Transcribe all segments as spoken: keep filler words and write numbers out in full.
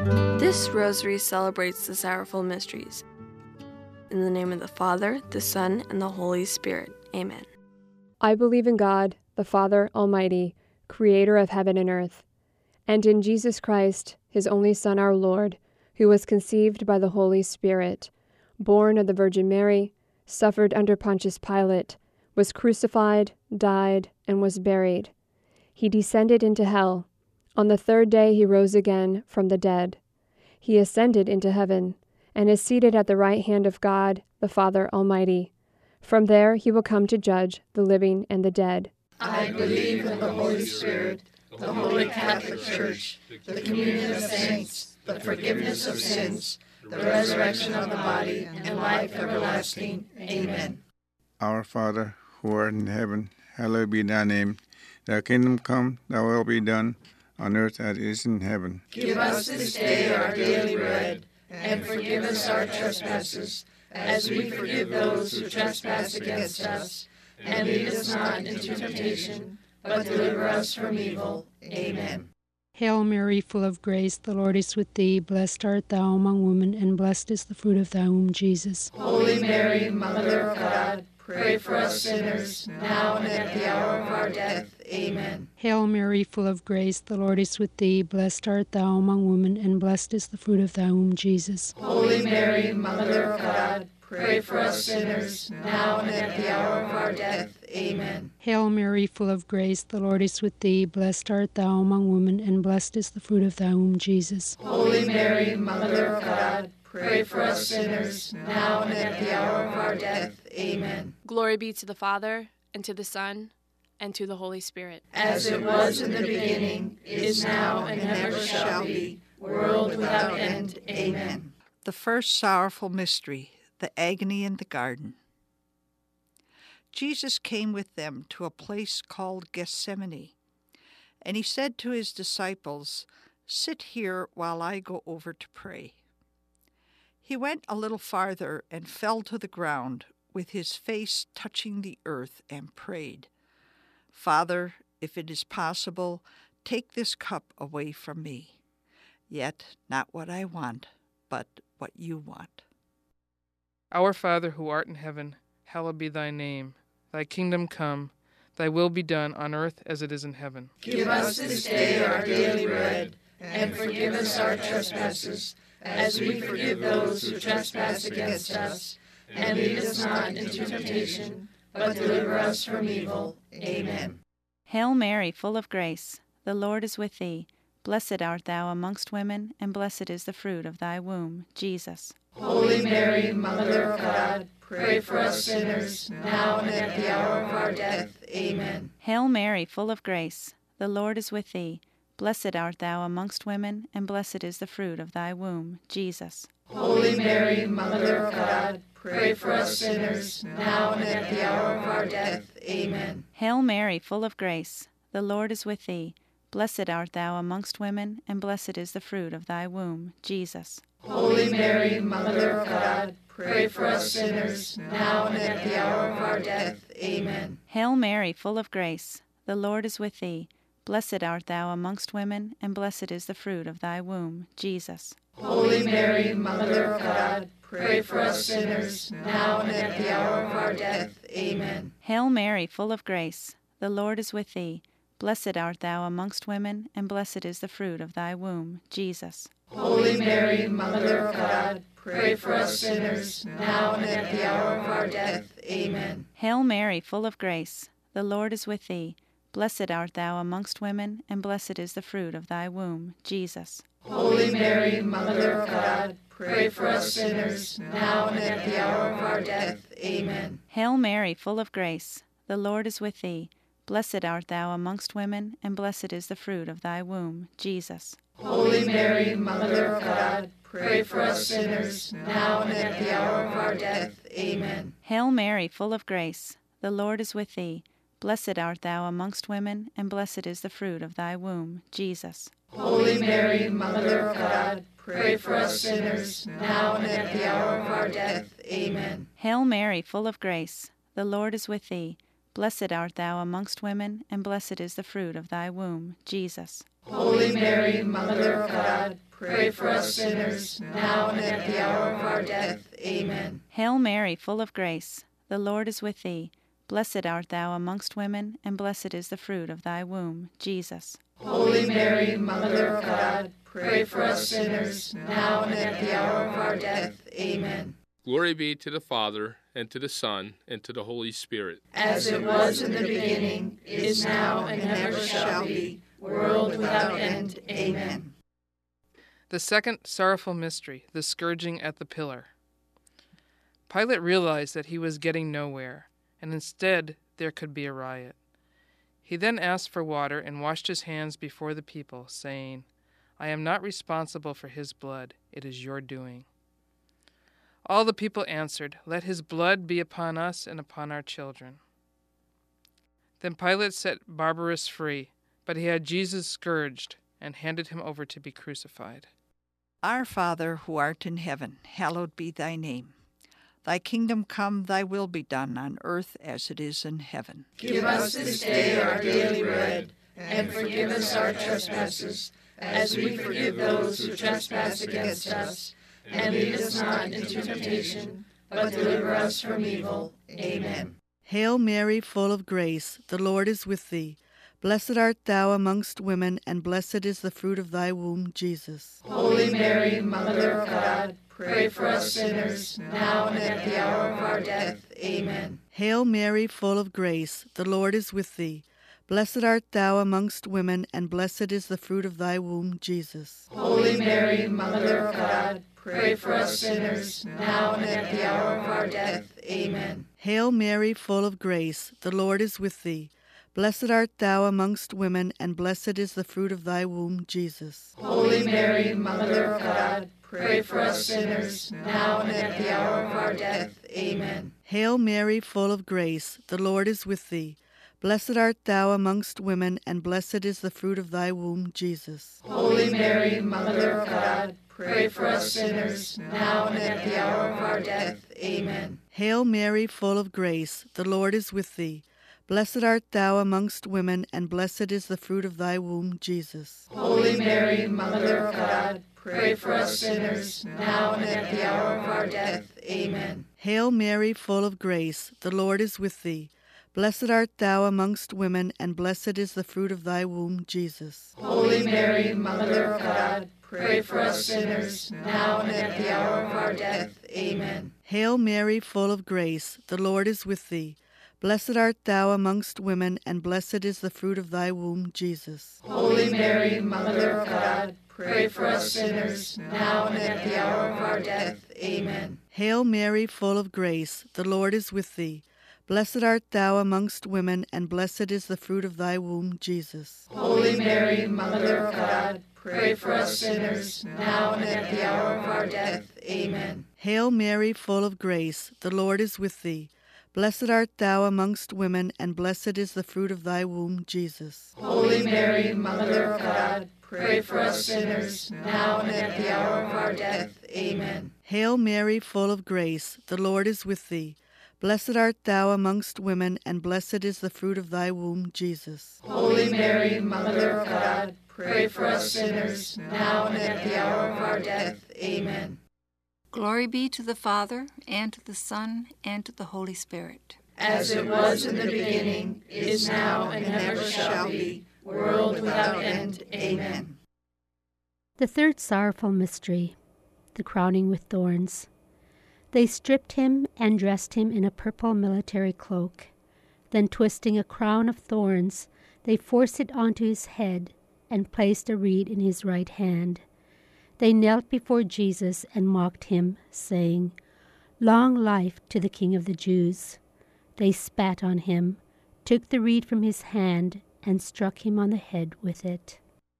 This rosary celebrates the sorrowful mysteries. In the name of the Father, the Son, and the Holy Spirit. Amen. I believe in God, the Father Almighty, creator of heaven and earth, and in Jesus Christ, his only Son, our Lord, who was conceived by the Holy Spirit, born of the Virgin Mary, suffered under Pontius Pilate, was crucified, died, and was buried. He descended into hell. On the third day he rose again from the dead. He ascended into heaven, and is seated at the right hand of God, the Father Almighty. From there he will come to judge the living and the dead. I believe in the Holy Spirit, the Holy Catholic Church, the communion of saints, the forgiveness of sins, the resurrection of the body, and life everlasting. Amen. Our Father, who art in heaven, hallowed be thy name. Thy kingdom come, thy will be done, on earth as it is in heaven. Give us this day our daily bread, and forgive us our trespasses, as we forgive those who trespass against us. And lead us not into temptation, but deliver us from evil. Amen. Hail Mary, full of grace, the Lord is with thee. Blessed art thou among women, and blessed is the fruit of thy womb, Jesus. Holy Mary, Mother of God, pray for us sinners, now and at the hour of our death. Amen. Hail Mary, full of grace, the Lord is with thee. Blessed art thou among women, and blessed is the fruit of thy womb, Jesus. Holy Mary, Mother of God, pray for us sinners, now and at the hour of our death. Amen. Hail Mary, full of grace, the Lord is with thee. Blessed art thou among women, and blessed is the fruit of thy womb, Jesus. Holy Mary, Mother of God, pray for us sinners, now and at the hour of our death. Amen. Glory be to the Father, and to the Son, and to the Holy Spirit. As it was in the beginning, is now, and ever shall be, world without end. Amen. The first sorrowful mystery, the agony in the garden. Jesus came with them to a place called Gethsemane, and he said to his disciples, "Sit here while I go over to pray." He went a little farther and fell to the ground, with his face touching the earth, and prayed, "Father, if it is possible, take this cup away from me. Yet not what I want, but what you want." Our Father, who art in heaven, hallowed be thy name. Thy kingdom come, thy will be done on earth as it is in heaven. Give us this day our daily bread, and forgive us our trespasses, as we forgive those who trespass against us. And lead us not into temptation, but deliver us from evil. Amen. Hail Mary, full of grace, the Lord is with thee. Blessed art thou amongst women, and blessed is the fruit of thy womb, Jesus. Holy Mary, Mother of God, pray for us sinners, now and at the hour of our death. Amen. Hail Mary, full of grace, the Lord is with thee. Blessed art thou amongst women, and blessed is the fruit of thy womb, Jesus. Holy Mary, Mother of God, pray for us sinners, now and at the hour of our death. Amen. Hail Mary, full of grace, the Lord is with thee. Blessed art thou amongst women, and blessed is the fruit of thy womb, Jesus. Holy Mary, Mother of God, pray for us sinners, now and at the hour of our death. Amen. Hail Mary, full of grace, the Lord is with thee. Blessed art thou amongst women, and blessed is the fruit of thy womb, Jesus. Holy Mary, Mother of God, pray for us sinners, now and at the hour of our death. Amen. Hail Mary, full of grace, the Lord is with thee. Blessed art thou amongst women, and blessed is the fruit of thy womb, Jesus. Holy Mary, Mother of God, pray for us sinners, now and at the hour of our death. Amen. Hail Mary, full of grace, the Lord is with thee. Blessed art thou amongst women, and blessed is the fruit of thy womb, Jesus. Holy Mary, Mother of God, pray for us sinners, now and at the hour of our death. Amen. Hail Mary, full of grace, the Lord is with thee. Blessed art thou amongst women, and blessed is the fruit of thy womb, Jesus. Holy Mary, Mother of God, pray for us sinners, now and at the hour of our death. Amen. Hail Mary, full of grace, the Lord is with thee. Blessed art thou amongst women, and blessed is the fruit of thy womb, Jesus. Holy Mary, Mother of God, pray for us sinners, now and at the hour of our death. Amen. Hail Mary, full of grace, the Lord is with thee. Blessed art thou amongst women, and blessed is the fruit of thy womb, Jesus. Holy Mary, Mother of God, pray for us sinners, now and at the hour of our death. Amen. Hail Mary, full of grace, the Lord is with thee. Blessed art thou amongst women, and blessed is the fruit of thy womb, Jesus. Holy Mary, Mother of God, pray for us sinners, now and at the hour of our death. Amen. Glory be to the Father, and to the Son, and to the Holy Spirit. As it was in the beginning, is now, and ever shall be, world without end. Amen. The second sorrowful mystery, the scourging at the pillar. Pilate realized that he was getting nowhere, and instead there could be a riot. He then asked for water and washed his hands before the people, saying, I am not responsible for his blood, it is your doing. All the people answered, Let his blood be upon us and upon our children. Then Pilate set Barabbas free, but he had Jesus scourged and handed him over to be crucified. Our Father, who art in heaven, hallowed be thy name. Thy kingdom come, thy will be done on earth as it is in heaven. Give us this day our daily bread, and forgive us our trespasses, as we forgive those who trespass against us. And lead us not into temptation, but deliver us from evil. Amen. Hail Mary, full of grace, the Lord is with thee. Blessed art thou amongst women, and blessed is the fruit of thy womb, Jesus. Holy Mary, Mother of God, pray for us sinners, now and at the hour of our death. Amen. Hail Mary, full of grace, the Lord is with thee. Blessed art thou amongst women, and blessed is the fruit of thy womb, Jesus. Holy Mary, Mother of God, pray for us sinners, now and at the hour of our death. Amen. Hail Mary, full of grace, the Lord is with thee. Blessed art thou amongst women, and blessed is the fruit of thy womb, Jesus. Holy Mary, Mother of God, pray for us sinners, now and at the hour of our death. Amen. Hail Mary, full of grace, the Lord is with thee. Blessed art thou amongst women, and blessed is the fruit of thy womb, Jesus. Holy Mary, Mother of God, pray for us sinners, now and at the hour of our death. Amen. Hail Mary, full of grace, the Lord is with thee. Blessed art thou amongst women, and blessed is the fruit of thy womb, Jesus. Holy Mary, Mother of God, pray for us sinners, now and at the hour of our death. Amen. Hail Mary, full of grace, the Lord is with thee. Blessed art thou amongst women, and blessed is the fruit of thy womb, Jesus. Holy Mary, Mother of God, pray for us sinners, now and at the hour of our death. Amen. Hail Mary, full of grace, the Lord is with thee. Blessed art thou amongst women, and blessed is the fruit of thy womb, Jesus. Holy Mary, Mother of God, pray for us sinners, now and at the hour of our death. Amen. Hail Mary, full of grace, the Lord is with thee. Blessed art thou amongst women, and blessed is the fruit of thy womb, Jesus. Holy Mary, Mother of God, pray for us sinners, now and at the hour of our death. Amen. Hail Mary, full of grace, the Lord is with thee. Blessed art thou amongst women, and blessed is the fruit of thy womb, Jesus. Holy Mary, Mother of God, pray for us sinners, now and at the hour of our death. Amen. Hail Mary, full of grace, the Lord is with thee. Blessed art thou amongst women, and blessed is the fruit of thy womb, Jesus. Holy Mary, Mother of God, pray for us sinners, now and at the hour of our death. Amen. Glory be to the Father, and to the Son, and to the Holy Spirit. As it was in the beginning, is now, and ever shall be, world without end. Amen. The third sorrowful mystery, the crowning with thorns. They stripped him and dressed him in a purple military cloak. Then, twisting a crown of thorns, they forced it onto his head and placed a reed in his right hand. They knelt before Jesus and mocked him, saying, "Long life to the King of the Jews." They spat on him, took the reed from his hand, and struck him on the head with it.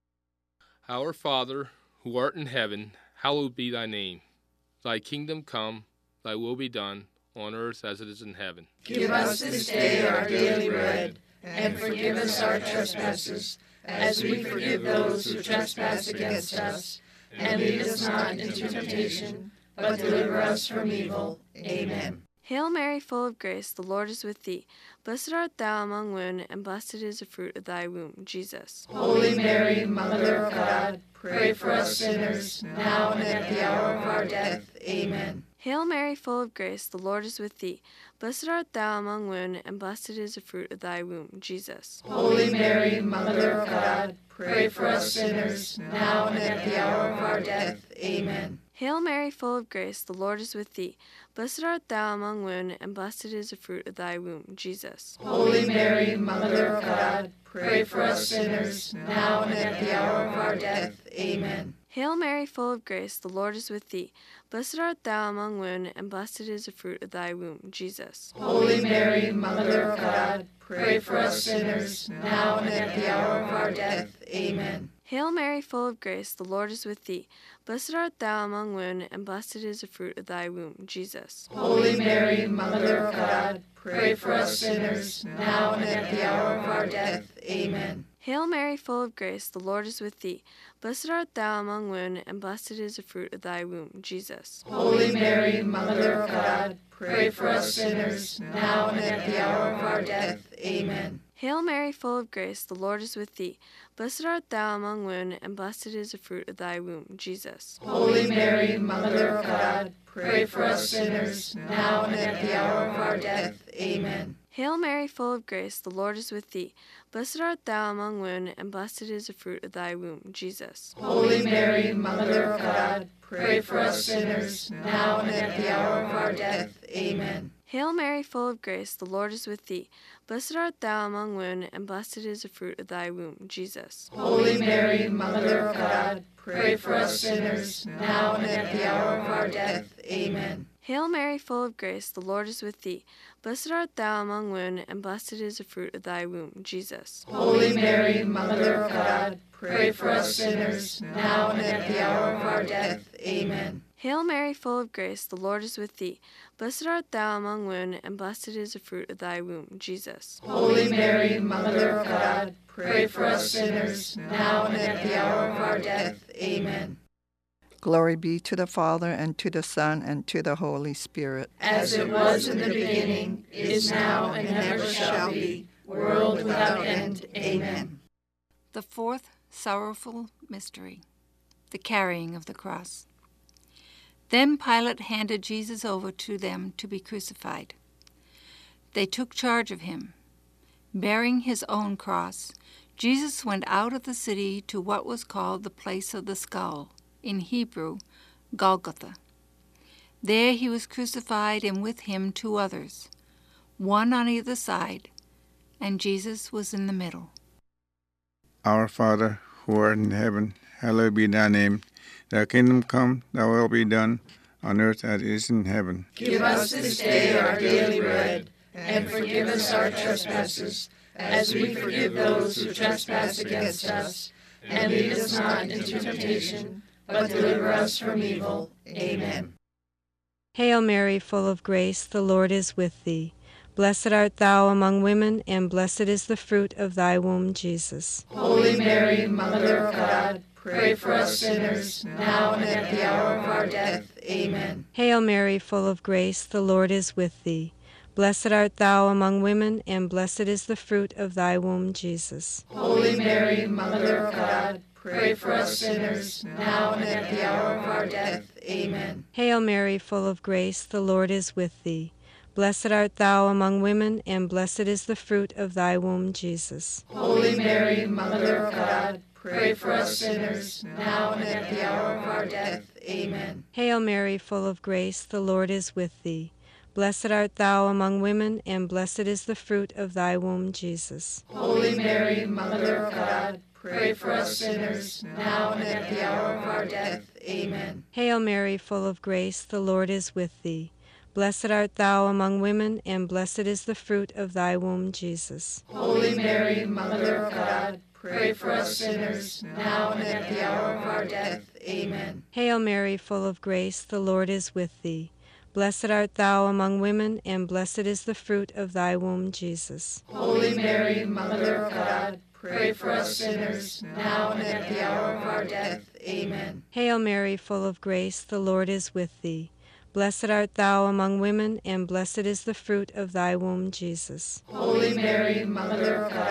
Our Father, who art in heaven, hallowed be thy name. Thy kingdom come, thy will be done, on earth as it is in heaven. Give us this day our daily bread, and forgive us our trespasses, as we forgive those who trespass against us. And lead us not into temptation, but deliver us from evil. Amen. Hail Mary, full of grace, the Lord is with thee. Blessed art thou among women, and blessed is the fruit of thy womb, Jesus. Holy Mary, Mother of God, pray for us sinners, now and at the hour of our death. Amen. Hail Mary, full of grace, the Lord is with thee. Blessed art thou among women, and blessed is the fruit of thy womb, Jesus. Holy Mary, Mother of God, pray for us sinners, now and at the hour of our death. Amen. Hail Mary, full of grace, the Lord is with thee. Blessed art thou among women, and blessed is the fruit of thy womb, Jesus. Holy Mary, Mother of God, pray for us sinners, now and at the hour of our death. Amen. Hail Mary, full of grace, the Lord is with thee. Blessed art thou among women, and blessed is the fruit of thy womb, Jesus. Holy Mary, Mother of God, pray for us sinners, now and at the hour of our death. Amen. Hail Mary, full of grace, the Lord is with thee. Blessed art thou among women, and blessed is the fruit of thy womb, Jesus. Holy Mary, Mother of God, pray for us sinners, now and at the hour of our death. Amen. Hail Mary, full of grace, the Lord is with thee. Blessed art thou among women, and blessed is the fruit of thy womb, Jesus. Holy Mary, Mother of God, pray for us sinners, now and at the hour of our death. Amen. Hail Mary, full of grace, the Lord is with thee. Blessed art thou among women, and blessed is the fruit of thy womb, Jesus. Holy Mary, Mother of God, pray for us sinners, now and at the hour of our death. Amen. Hail Mary, full of grace, the Lord is with thee. Blessed art thou among women, and blessed is the fruit of thy womb, Jesus. Holy Mary, Mother of God, pray for us sinners, now and at the hour of our death. Amen. Hail Mary, full of grace, the Lord is with thee. Blessed art thou among women, and blessed is the fruit of thy womb, Jesus. Holy Mary, Mother of God, pray for us sinners, now and at the hour of our death. Amen. Hail Mary, full of grace, the Lord is with thee. Blessed art thou among women, and blessed is the fruit of thy womb, Jesus. Holy Mary, Mother of God, pray for us sinners, now and at the hour of our death. Amen. Hail Mary, full of grace, the Lord is with thee. Blessed art thou among women, and blessed is the fruit of thy womb, Jesus. Holy Mary, Mother of God, pray for us sinners, now and at the hour of our death. Amen. Glory be to the Father, and to the Son, and to the Holy Spirit. As it was in the beginning, is now, and ever shall be, world without end. Amen. The fourth sorrowful mystery, the carrying of the cross. Then Pilate handed Jesus over to them to be crucified. They took charge of him. Bearing his own cross, Jesus went out of the city to what was called the place of the skull, in Hebrew, Golgotha. There he was crucified, and with him two others, one on either side, and Jesus was in the middle. Our Father, who art in heaven, hallowed be thy name. Thy kingdom come, thy will be done, on earth as it is in heaven. Give us this day our daily bread, and forgive us our trespasses, as we forgive those who trespass against us. And lead us not into temptation, but deliver us from evil. Amen. Hail Mary, full of grace, the Lord is with thee. Blessed art thou among women, and blessed is the fruit of thy womb, Jesus. Holy Mary, Mother of God, pray for us sinners, now and at the hour of our death. Amen. Hail Mary, full of grace, the Lord is with thee. Blessed art thou among women, and blessed is the fruit of thy womb, Jesus. Holy Mary, Mother of God, pray for us sinners, now and at the hour of our death. Amen. Hail Mary, full of grace, the Lord is with thee. Blessed art thou among women, and blessed is the fruit of thy womb, Jesus. Holy Mary, Mother of God, pray for us sinners, now and at the hour of our death. Amen. Hail Mary, full of grace, the Lord is with thee. Blessed art thou among women, and blessed is the fruit of thy womb, Jesus. Holy Mary, Mother of God, pray for us sinners, now and at the hour of our death. Amen. Hail Mary, full of grace, the Lord is with thee. Blessed art thou among women, and blessed is the fruit of thy womb, Jesus. Holy Mary, Mother of God, pray for us sinners, now and at the hour of our death. Amen. Hail Mary, full of grace, the Lord is with thee. Blessed art thou among women, and blessed is the fruit of thy womb, Jesus. Holy Mary, Mother of God, pray for us sinners, now and at the hour of our death. Amen. Hail Mary, full of grace, the Lord is with thee. Blessed art thou among women, and blessed is the fruit of thy womb, Jesus. Holy Mary, Mother of God,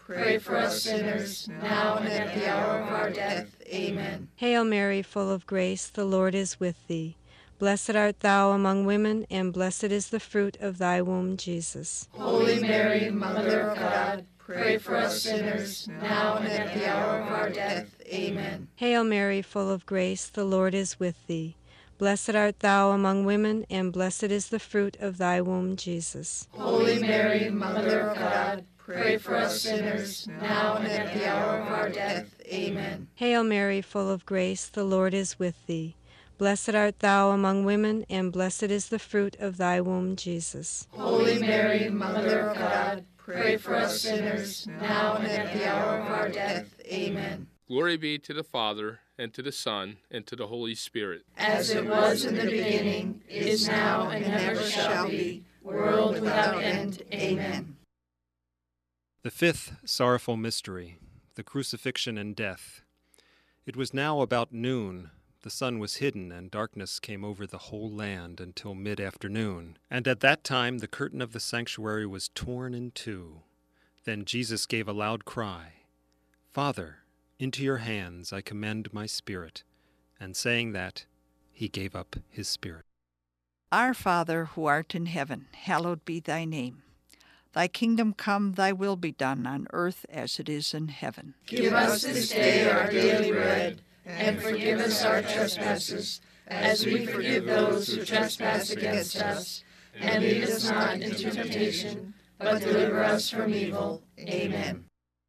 pray for us sinners, now and at the hour of our death. Amen. Hail Mary, full of grace, the Lord is with thee. Blessed art thou among women, and blessed is the fruit of thy womb, Jesus. Holy Mary, Mother of God, pray for us sinners, now and at the hour of our death. Amen. Hail Mary, full of grace, the Lord is with thee. Blessed art thou among women, and blessed is the fruit of thy womb, Jesus. Holy Mary, Mother of God, pray for us sinners, now and at the hour of our death. Amen. Hail Mary, full of grace, the Lord is with thee. Blessed art thou among women, and blessed is the fruit of thy womb, Jesus. Holy Mary, Mother of God, pray for us sinners, now and at the hour of our death. Amen. Glory be to the Father, and to the Son, and to the Holy Spirit. As it was in the beginning, is now, and ever shall be, world without end. Amen. The fifth sorrowful mystery, the crucifixion and death. It was now about noon. The sun was hidden, and darkness came over the whole land until mid-afternoon. And at that time the curtain of the sanctuary was torn in two. Then Jesus gave a loud cry, "Father, into your hands I commend my spirit." And saying that, he gave up his spirit. Our Father, who art in heaven, hallowed be thy name. Thy kingdom come, thy will be done on earth as it is in heaven. Give us this day our daily bread, and forgive us our trespasses, as we forgive those who trespass against us. And lead us not into temptation, but deliver us from evil. Amen.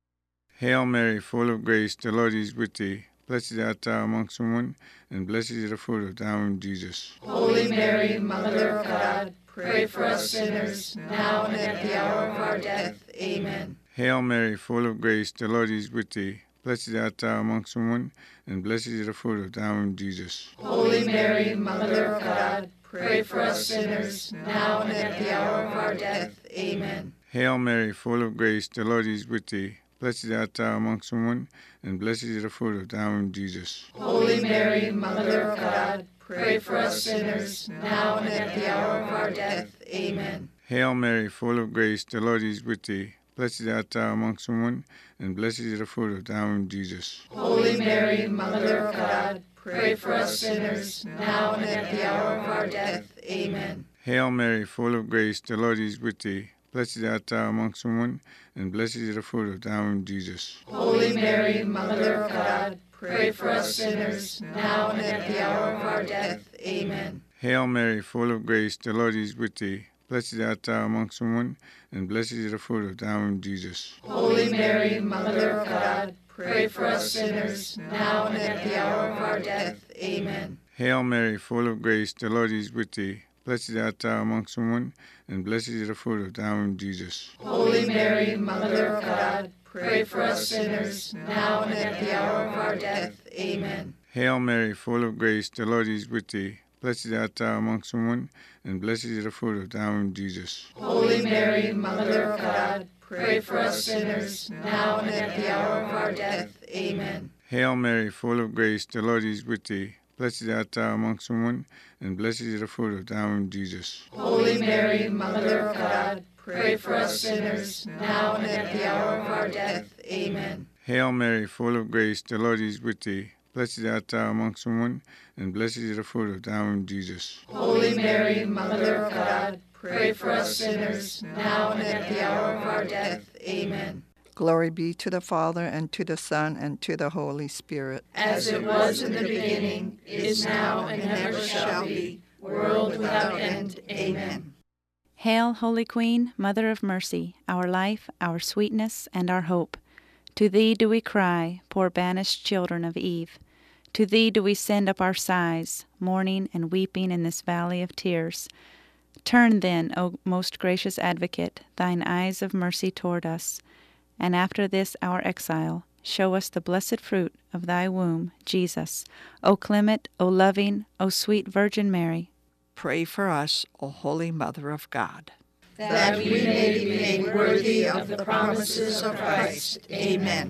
Hail Mary, full of grace, the Lord is with thee. Blessed art thou amongst women, and blessed is the fruit of thy womb, Jesus. Holy Mary, Mother of God, pray for us sinners, now and at the hour of our death. Amen. Hail Mary, full of grace, the Lord is with thee. Blessed art thou amongst women, and blessed is the fruit of thy womb, Jesus. Holy Mary, Mother of God, pray for us sinners, now and at the hour of our death. Amen. Hail Mary, full of grace, the Lord is with thee. Blessed art thou amongst women, and blessed is the fruit of thy womb, Jesus. Holy Mary, Mother of God, pray for us sinners, now and at the hour of our death. Amen. Hail Mary, full of grace, the Lord is with thee. Blessed art thou amongst women, and blessed is the fruit of thy womb, Jesus. Holy Mary, Mother of God, pray for us sinners, now and at the hour of our death. Amen. Hail Mary, full of grace, the Lord is with thee. Blessed art thou amongst women, and blessed is the fruit of thy womb, Jesus. Holy Mary, Mother of God, pray for us sinners, now and at the hour of our death. Amen. Hail Mary, full of grace, the Lord is with thee. Blessed art thou amongst women, and blessed is the fruit of thy womb, Jesus. Holy Mary, Mother of God, pray for us sinners, now and at the hour of our death. Amen. Hail Mary, full of grace, the Lord is with thee. Blessed art thou amongst women, and blessed is the fruit of thy womb, Jesus. Holy Mary, Mother of God, pray for us sinners, now and at the hour of our death. Amen. Hail Mary, full of grace, the Lord is with thee. Blessed art thou amongst women, and blessed is the fruit of thy womb, Jesus. Holy Mary, Mother of God, pray for us sinners, now and at the hour of our death. Amen. Hail Mary, full of grace, the Lord is with thee. Blessed art thou amongst women, and blessed is the fruit of thy womb, Jesus. Holy Mary, Mother of God, pray for us sinners, now and at the hour of our death. Amen. Hail Mary, full of grace, the Lord is with thee. Blessed art thou amongst women, and blessed is the fruit of thy womb, Jesus. Holy Mary, Mother of God, pray for us sinners, now and at the hour of our death. Amen. Glory be to the Father, and to the Son, and to the Holy Spirit. As it was in the beginning, is now, and ever shall be, world without end. Amen. Hail, Holy Queen, Mother of Mercy, our life, our sweetness, and our hope. To thee do we cry, poor banished children of Eve. To thee do we send up our sighs, mourning and weeping in this valley of tears. Turn then, O most gracious Advocate, thine eyes of mercy toward us, and after this our exile, show us the blessed fruit of thy womb, Jesus. O clement, O loving, O sweet Virgin Mary, pray for us, O Holy Mother of God, that we may be made worthy of the promises of Christ. Amen.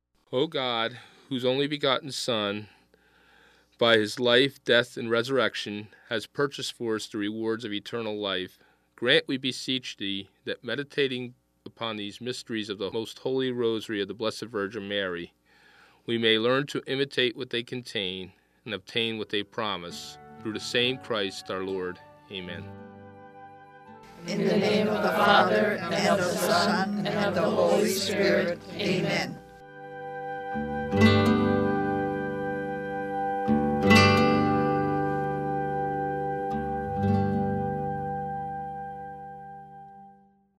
O God, whose only begotten Son, by his life, death, and resurrection, has purchased for us the rewards of eternal life, grant, we beseech thee, that meditating upon these mysteries of the most holy rosary of the Blessed Virgin Mary, we may learn to imitate what they contain and obtain what they promise, through the same Christ our Lord. Amen. In the name of the Father, and of the Son, and of the Holy Spirit. Amen.